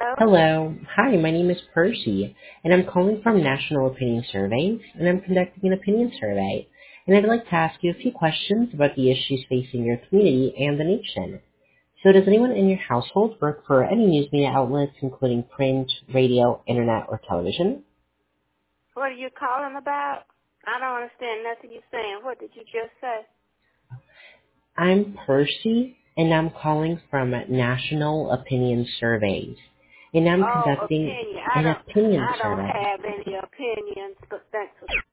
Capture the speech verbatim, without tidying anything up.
Hello. Hi, my name is Percy, and I'm calling from National Opinion Surveys, and I'm conducting an opinion survey. And I'd like to ask you a few questions about the issues facing your community and the nation. So does anyone in your household work for any news media outlets, including print, radio, internet, or television? What are you calling about? I don't understand nothing you're saying. What did you just say? I'm Percy, and I'm calling from National Opinion Surveys, and I'm Oh, conducting opinion. I an don't opinion I don't survey. have any opinions, but thanks for